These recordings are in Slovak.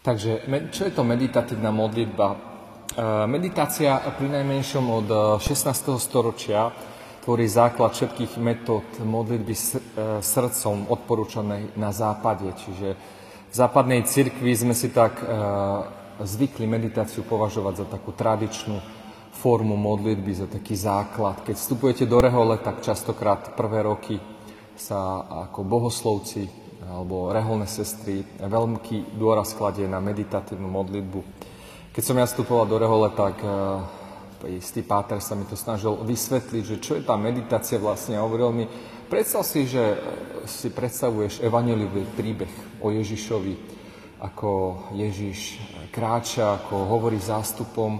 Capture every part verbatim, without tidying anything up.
Takže čo je to meditatívna modlitba? Meditácia pri najmenšom od šestnásteho storočia tvorí základ všetkých metód modlitby srdcom odporúčanej na západe. Čiže v západnej cirkvi sme si tak zvykli meditáciu považovať za takú tradičnú formu modlitby, za taký základ. Keď vstupujete do rehole, tak častokrát prvé roky sa ako bohoslovci alebo reholné sestry veľký dôraz kladie na meditatívnu modlitbu. Keď som ja vstupoval do rehole, tak uh, istý páter sa mi to snažil vysvetliť, že čo je tá meditácia vlastne. A hovoril mi, predstav si, že si predstavuješ evanjeliový príbeh o Ježišovi, ako Ježiš kráča, ako hovorí zástupom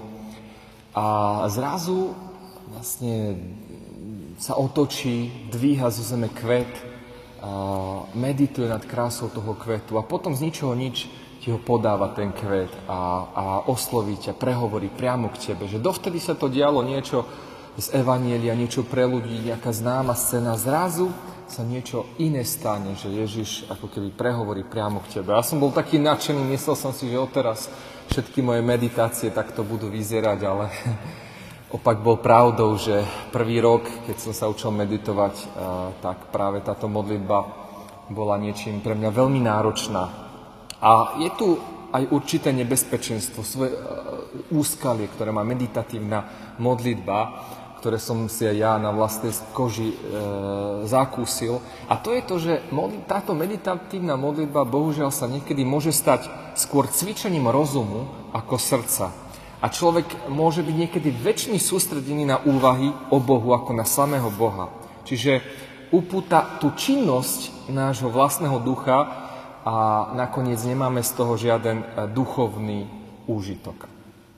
a zrazu vlastne sa otočí, dvíha zo zeme kvet, a medituje nad krásou toho kvetu a potom z ničoho nič ti ho podáva ten kvet a, a osloví ťa, prehovorí priamo k tebe. Že dovtedy sa to dialo niečo z evanjelia, niečo pre ľudí, nejaká známa scéna. Zrazu sa niečo iné stane, že Ježiš ako keby prehovorí priamo k tebe. Ja som bol taký nadšený, myslel som si, že odteraz všetky moje meditácie takto budú vyzerať, ale opak bol pravdou, že prvý rok, keď som sa učil meditovať, tak práve táto modlitba bola niečím pre mňa veľmi náročná. A je tu aj určité nebezpečenstvo, svoje úskalie, ktoré má meditatívna modlitba, ktoré som si aj ja na vlastnej koži e, zakúsil. A to je to, že táto meditatívna modlitba bohužiaľ sa niekedy môže stať skôr cvičením rozumu ako srdca. A človek môže byť niekedy väčšine sústredený na úvahy o Bohu ako na samého Boha. Čiže upúta tú činnosť nášho vlastného ducha a nakoniec nemáme z toho žiaden duchovný úžitok.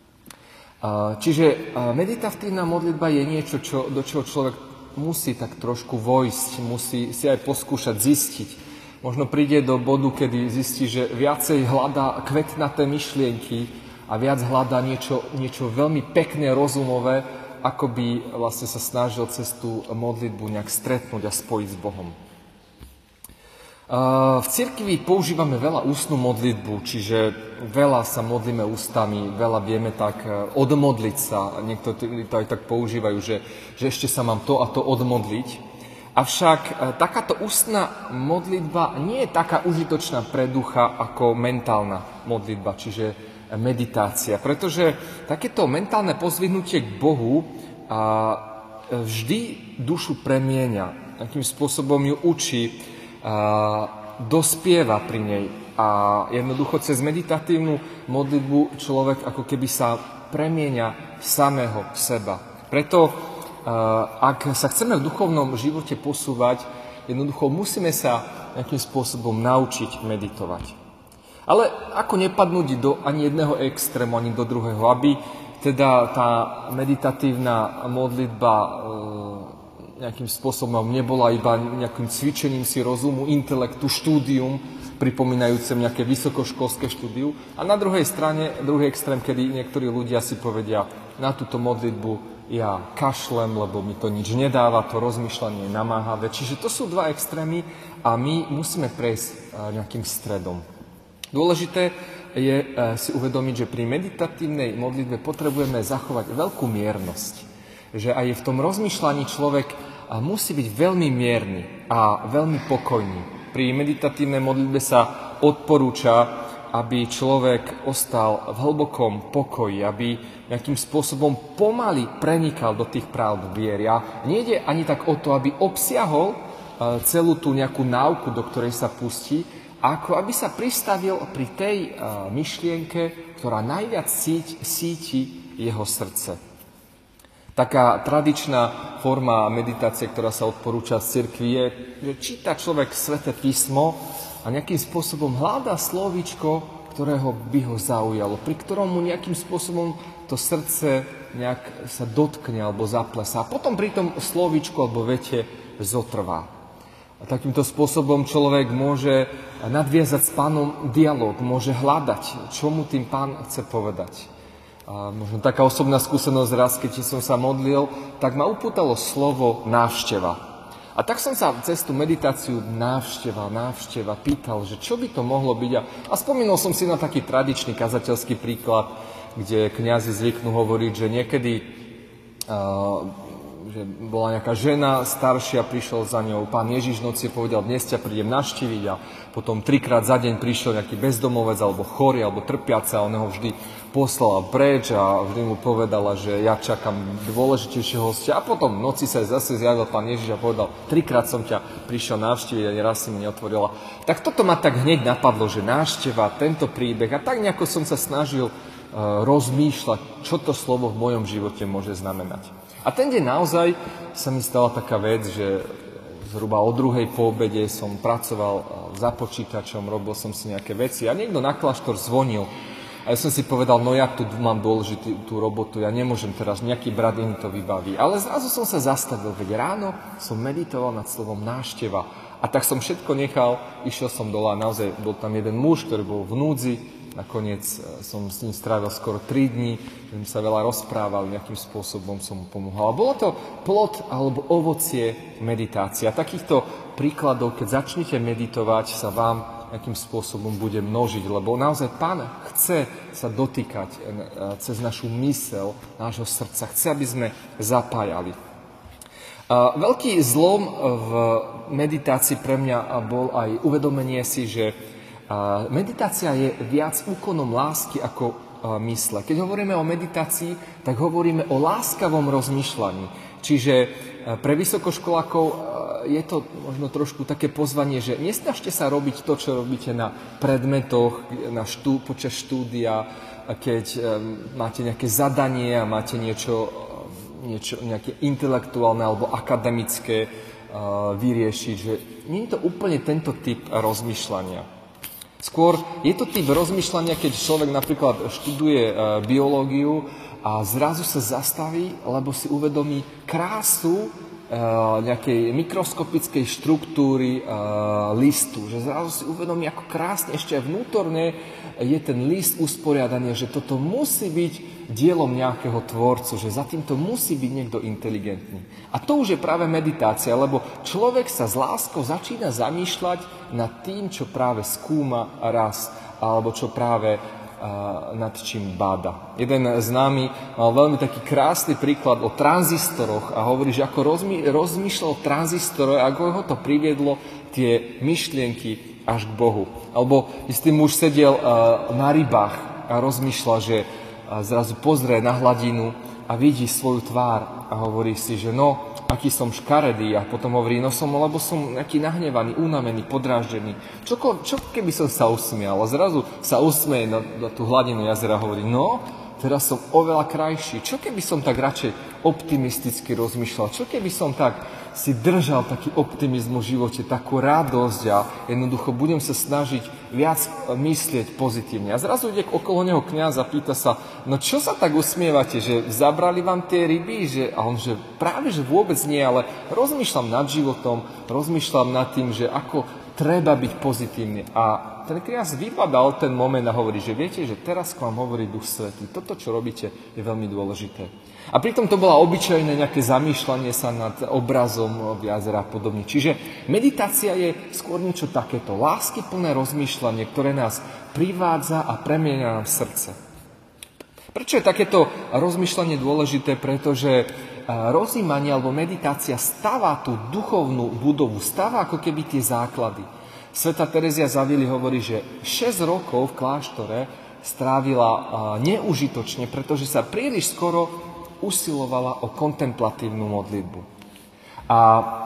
Čiže meditatívna modlitba je niečo, čo, do čoho človek musí tak trošku vojsť, musí si aj poskúšať zistiť. Možno príde do bodu, kedy zistí, že viacej hľadá kvetnaté myšlienky, a viac hľadá niečo, niečo veľmi pekné, rozumové, ako by vlastne sa snažil cez tú modlitbu nejak stretnúť a spojiť s Bohom. V cirkvi používame veľa ústnu modlitbu, čiže veľa sa modlíme ústami, veľa vieme tak odmodliť sa. Niektorí to aj tak používajú, že, že ešte sa mám to a to odmodliť. Avšak takáto ústna modlitba nie je taká užitočná pre ducha ako mentálna modlitba, čiže meditácia, pretože takéto mentálne pozvihnutie k Bohu a vždy dušu premieňa, akým spôsobom ju učí, a dospieva pri nej a jednoducho cez meditatívnu modlitbu človek ako keby sa premieňa samého seba. Preto, ak sa chceme v duchovnom živote posúvať, jednoducho musíme sa nejakým spôsobom naučiť meditovať. Ale ako nepadnúť do ani jedného extrému, ani do druhého, aby teda tá meditatívna modlitba e, nejakým spôsobom nebola iba nejakým cvičením si rozumu, intelektu, štúdium, pripomínajúcem nejaké vysokoškolské štúdium. A na druhej strane, druhý extrém, kedy niektorí ľudia si povedia, na túto modlitbu ja kašlem, lebo mi to nič nedáva, to rozmýšľanie je namáhavé. Čiže to sú dva extrémy a my musíme prejsť nejakým stredom. Dôležité je si uvedomiť, že pri meditatívnej modlitbe potrebujeme zachovať veľkú miernosť. Že aj v tom rozmýšľaní človek musí byť veľmi mierny a veľmi pokojný. Pri meditatívnej modlitbe sa odporúča, aby človek ostal v hlbokom pokoji, aby nejakým spôsobom pomaly prenikal do tých pravd viery. A nejde ani tak o to, aby obsiahol celú tú nejakú náuku, do ktorej sa pustí, ako aby sa pristavil pri tej uh, myšlienke, ktorá najviac síť, síti jeho srdce. Taká tradičná forma meditácie, ktorá sa odporúča z cirkvi, je, že číta človek Sväté písmo a nejakým spôsobom hľadá slovíčko, ktorého by ho zaujalo, pri ktorom mu nejakým spôsobom to srdce nejak sa dotkne alebo zaplesá. A potom pri tom slovíčku alebo vete zotrvá. A takýmto spôsobom človek môže nadviazať s Pánom dialóg, môže hľadať, čo mu tým Pán chce povedať. A možno taká osobná skúsenosť raz, keď som sa modlil, tak ma upútalo slovo návšteva. A tak som sa cez tú meditáciu návšteva, návšteva pýtal, že čo by to mohlo byť. A, a spomínal som si na taký tradičný kazateľský príklad, kde kňazi zvyknú hovoriť, že niekedy uh, že bola nejaká žena staršia, prišiel za ňou Pán Ježiš v noci, povedal, dnes ťa prídem navštíviť, a potom trikrát za deň prišiel nejaký bezdomovec alebo chorý alebo trpiaci, a on ho vždy poslala preč a vždy mu povedala, že ja čakám dôležitejšieho hostia, a potom v noci sa zase zjavil Pán Ježiš a povedal, trikrát som ťa prišiel navštíviť a raz si mi neotvorila. Tak toto ma tak hneď napadlo, že návšteva, tento príbeh, a tak nejako som sa snažil uh, rozmýšľať, čo to slovo v mojom živote môže znamenať. A ten deň naozaj sa mi stala taká vec, že zhruba o druhej po obede som pracoval za počítačom, robil som si nejaké veci a niekto na kláštor zvonil. A ja som si povedal, no ja tu mám dôležitú tú robotu, ja nemôžem teraz, nejaký brat im to vybaví. Ale zrazu som sa zastavil, veď ráno som meditoval nad slovom návšteva. A tak som všetko nechal, išiel som dole a naozaj bol tam jeden muž, ktorý bol v núdzi. Nakoniec som s ním strávil skoro tri dni, sme sa veľa rozprávali, nejakým spôsobom som mu pomohol. A bolo to plod alebo ovocie meditácie. A takýchto príkladov, keď začnete meditovať, sa vám nejakým spôsobom bude množiť, lebo naozaj Pán chce sa dotýkať cez našu myseľ, nášho srdca. Chce, aby sme zapájali. A veľký zlom v meditácii pre mňa bol aj uvedomenie si, že a meditácia je viac úkonom lásky ako mysle. Keď hovoríme o meditácii, tak hovoríme o láskavom rozmýšľaní. Čiže pre vysokoškolákov je to možno trošku také pozvanie, že nesnažte sa robiť to, čo robíte na predmetoch, na štú, počas štúdia, keď máte nejaké zadanie a máte niečo, niečo nejaké intelektuálne alebo akademické vyriešiť. Že nie je to úplne tento typ rozmýšľania. Skôr je to typ rozmýšľania, keď človek napríklad študuje e, biológiu a zrazu sa zastaví, lebo si uvedomí krásu e, nejakej mikroskopickej štruktúry e, listu. Že zrazu si uvedomí, ako krásne ešte vnútorne je ten list usporiadaný, že toto musí byť dielom nejakého tvorcu, že za týmto musí byť niekto inteligentný. A to už je práve meditácia, lebo človek sa s láskou začína zamýšľať nad tým, čo práve skúma raz, alebo čo práve uh, nad čím báda. Jeden známy mal veľmi taký krásny príklad o tranzistoroch a hovorí, že ako rozmy, rozmýšľal o tranzistoroch, ako ho to priviedlo tie myšlienky až k Bohu. Alebo istý muž sedel uh, na rybách a rozmýšľal, že a zrazu pozrie na hladinu a vidí svoju tvár a hovorí si, že no, aký som škaredý, a potom hovorí, no som, lebo som nejaký nahnevaný, unavený, podráždený. Čo, čo keby som sa usmial? A zrazu sa usmieje na, na tú hladinu jazera a hovorí, no, teraz som oveľa krajší. Čo keby som tak radšej optimisticky rozmýšľal? Čo keby som tak si držal taký optimizmus v živote, takú radosť a jednoducho budem sa snažiť viac myslieť pozitívne. A zrazu ide okolo neho kňaz a pýta sa, no čo sa tak usmievate, že zabrali vám tie ryby? Že, a on, že práve, že vôbec nie, ale rozmýšľam nad životom, rozmýšľam nad tým, že ako treba byť pozitívny. A ten kňaz vypadal ten moment a hovorí, že viete, že teraz k vám hovorí Duch Svätý. Toto, čo robíte, je veľmi dôležité. A pritom to bola obyčajné nejaké zamýšľanie sa nad obrazom v jazera a podobne. Čiže meditácia je skôr niečo takéto. Láskyplné rozmýšľanie, ktoré nás privádza a premieňa nám srdce. Prečo je takéto rozmýšľanie dôležité? Pretože rozjímanie alebo meditácia stáva tú duchovnú budovu, stáva ako keby tie základy. Svätá Terezia z Avily hovorí, že šesť rokov v kláštore strávila neužitočne, pretože sa príliš skoro usilovala o kontemplatívnu modlitbu. A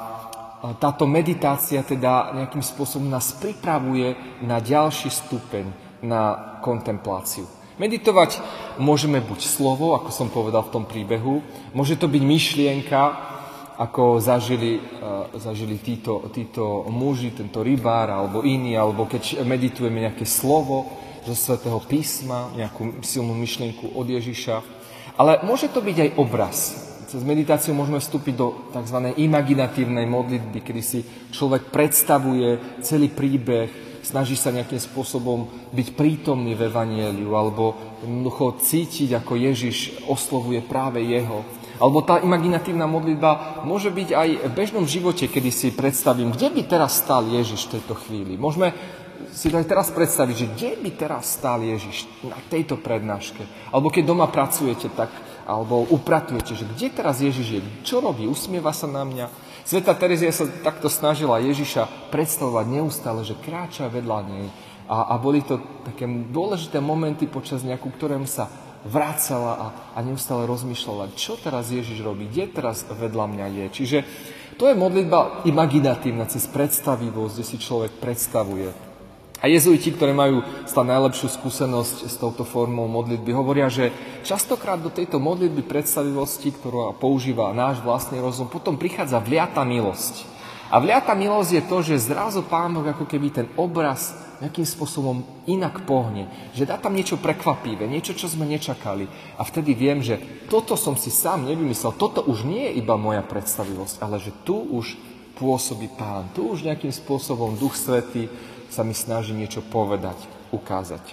táto meditácia teda nejakým spôsobom nás pripravuje na ďalší stupeň, na kontempláciu. Meditovať môžeme buď slovo, ako som povedal v tom príbehu, môže to byť myšlienka, ako zažili, uh, zažili títo, títo muži, tento rybár alebo iný, alebo keď meditujeme nejaké slovo zo Svätého písma, nejakú silnú myšlienku od Ježiša. Ale môže to byť aj obraz. Cez meditáciu môžeme vstúpiť do tzv. Imaginatívnej modlitby, kedy si človek predstavuje celý príbeh, snaží sa nejakým spôsobom byť prítomný v evanjeliu alebo jednoducho cítiť, ako Ježiš oslovuje práve jeho. Alebo tá imaginatívna modlitba môže byť aj v bežnom živote, kedy si predstavím, kde by teraz stál Ježiš v tejto chvíli. Môžeme si to aj teraz predstaviť, že kde by teraz stál Ježiš na tejto prednáške. Alebo keď doma pracujete, tak, alebo upratujete, že kde teraz Ježiš je, čo robí, usmieva sa na mňa. Svätá Terezia sa takto snažila Ježiša predstavovať neustále, že kráča vedľa nej. A, a boli to také dôležité momenty počas dňa, ku ktorému sa vracala a, a neustále rozmýšľala, čo teraz Ježiš robí, kde teraz vedľa mňa je. Čiže to je modlitba imaginatívna, cez predstavivosť, kde si človek predstavuje. A jezuiti, ktorí majú stále najlepšiu skúsenosť s touto formou modlitby, hovoria, že častokrát do tejto modlitby predstavivosti, ktorú používa náš vlastný rozum, potom prichádza vliata milosť. A vliata milosť je to, že zrazu Pán Boh ako keby ten obraz nejakým spôsobom inak pohne. Že dá tam niečo prekvapivé, niečo, čo sme nečakali. A vtedy viem, že toto som si sám nevymyslel, toto už nie je iba moja predstavivosť, ale že tu už pôsobí Pán. Tu už nejakým spôsobom Duch Svätý sa mi snaží niečo povedať, ukázať.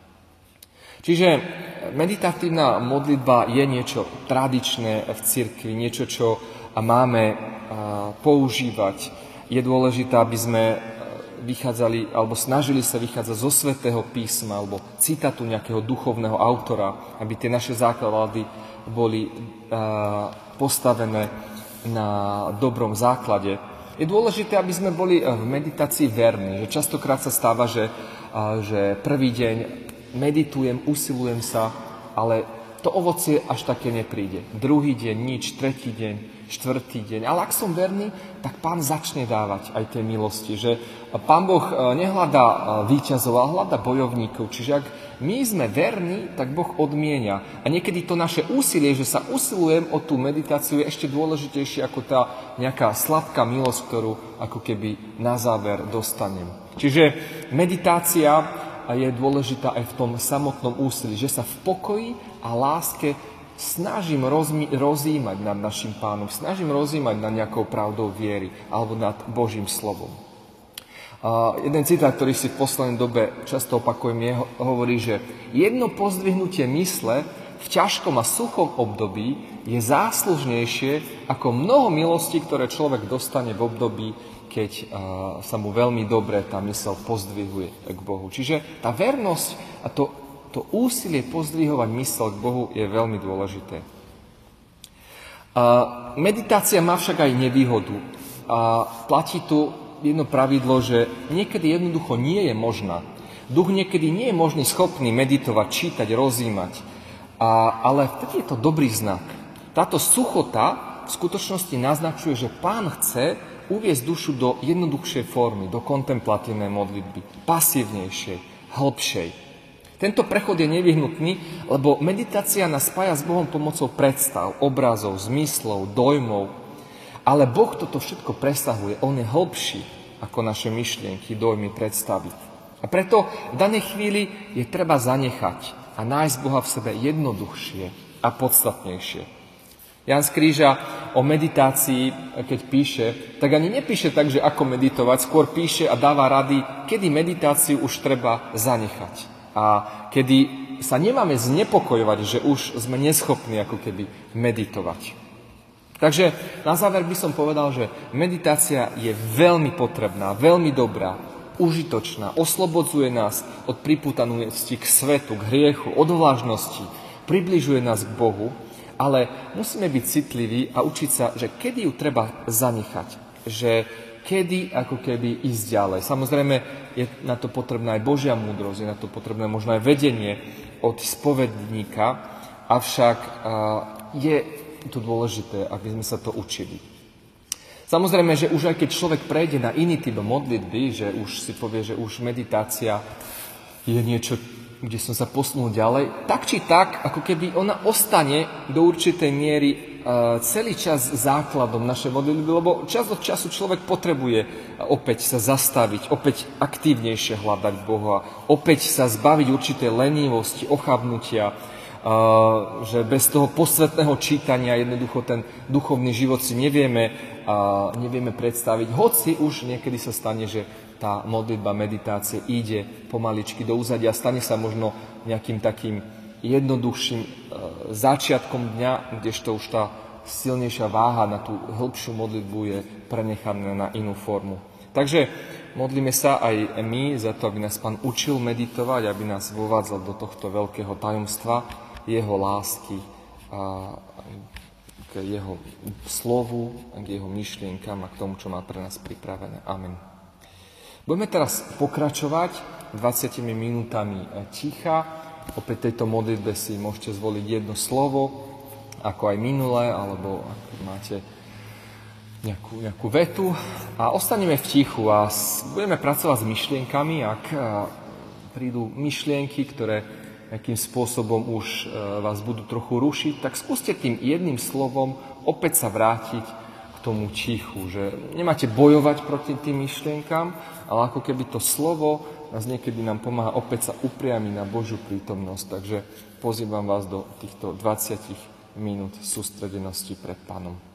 Čiže meditatívna modlitba je niečo tradičné v cirkvi, niečo, čo máme používať. Je dôležité, aby sme vychádzali, alebo snažili sa vychádzať zo Svätého písma, alebo citátu nejakého duchovného autora, aby tie naše základy boli postavené na dobrom základe. Je dôležité, aby sme boli v meditácii verní. Že častokrát sa stáva, že, že prvý deň meditujem, usilujem sa, ale to ovocie až také nepríde. Druhý deň nič, tretí deň, štvrtý deň. Ale ak som verný, tak Pán začne dávať aj tie milosti. Že Pán Boh nehľadá víťazov, ale hľadá bojovníkov. Čiže ak my sme verní, tak Boh odmienia. A niekedy to naše úsilie, že sa usilujem o tú meditáciu, je ešte dôležitejšie ako tá nejaká sladká milosť, ktorú ako keby na záver dostanem. Čiže meditácia je dôležitá aj v tom samotnom úsilí, že sa v pokoji a láske snažím rozmi- rozímať nad našim Pánom, snažím rozímať nad nejakou pravdou viery alebo nad Božím slovom. Uh, jeden citát, ktorý si v poslednej dobe často opakujem, je, hovorí, že jedno pozdvihnutie mysle v ťažkom a suchom období je záslužnejšie ako mnoho milostí, ktoré človek dostane v období, keď uh, sa mu veľmi dobre tá myseľ pozdvihuje k Bohu. Čiže tá vernosť a to, to úsilie pozdvihovať myseľ k Bohu je veľmi dôležité. Uh, meditácia má však aj nevýhodu. A platí tu jedno pravidlo, že niekedy jednoducho nie je možná. Duch niekedy nie je možný schopný meditovať, čítať, rozímať. A, ale vtedy je to dobrý znak. Táto suchota v skutočnosti naznačuje, že Pán chce uviesť dušu do jednoduchšej formy, do kontemplatívnej modlitby, pasívnejšej, hlbšej. Tento prechod je nevyhnutný, lebo meditácia nás spája s Bohom pomocou predstav, obrazov, zmyslov, dojmov. Ale Boh toto všetko presahuje, on je hlbší ako naše myšlienky, dojmy, predstavy. A preto v danej chvíli je treba zanechať a nájsť Boha v sebe jednoduchšie a podstatnejšie. Ján z Kríža o meditácii, keď píše, tak ani nepíše tak, že ako meditovať, skôr píše a dáva rady, kedy meditáciu už treba zanechať. A kedy sa nemáme znepokojovať, že už sme neschopní ako keby meditovať. Takže na záver by som povedal, že meditácia je veľmi potrebná, veľmi dobrá, užitočná, oslobodzuje nás od pripútanosti k svetu, k hriechu, od vlážnosti, približuje nás k Bohu, ale musíme byť citliví a učiť sa, že kedy ju treba zanechať, že kedy ako keby ísť ďalej. Samozrejme je na to potrebná aj Božia múdrosť, je na to potrebné možno aj vedenie od spovedníka, avšak je to dôležité, aby sme sa to učili. Samozrejme, že už aj keď človek prejde na iný typ modlitby, že už si povie, že už meditácia je niečo, kde som sa posunul ďalej, tak či tak, ako keby ona ostane do určitej miery uh, celý čas základom našej modlitby, lebo čas od času človek potrebuje opäť sa zastaviť, opäť aktívnejšie hľadať Boha, opäť sa zbaviť určitej lenivosti, ochabnutia, Uh, že bez toho posvetného čítania jednoducho ten duchovný život si nevieme, uh, nevieme predstaviť. Hoci už niekedy sa stane, že tá modlitba, meditácie ide pomaličky do úzadia, stane sa možno nejakým takým jednoduchším uh, začiatkom dňa, kdežto už tá silnejšia váha na tú hĺbšiu modlitbu je prenechaná na inú formu. Takže modlíme sa aj my za to, aby nás Pán učil meditovať, aby nás vovádzal do tohto veľkého tajomstva jeho lásky a k jeho slovu, k jeho myšlienkam a k tomu, čo má pre nás pripravené. Amen. Budeme teraz pokračovať dvadsiatimi minútami ticha. Opäť tejto modlitbe si môžete zvoliť jedno slovo, ako aj minulé, alebo ak máte nejakú, nejakú vetu. A ostaneme v tichu a budeme pracovať s myšlienkami. Ak prídu myšlienky, ktoré nejakým spôsobom už vás budú trochu rušiť, tak skúste tým jedným slovom opäť sa vrátiť k tomu tichu, že nemáte bojovať proti tým myšlienkam, ale ako keby to slovo nás niekedy nám pomáha opäť sa upriamiť na Božiu prítomnosť. Takže pozývam vás do týchto dvadsať minút sústredenosti pred Pánom.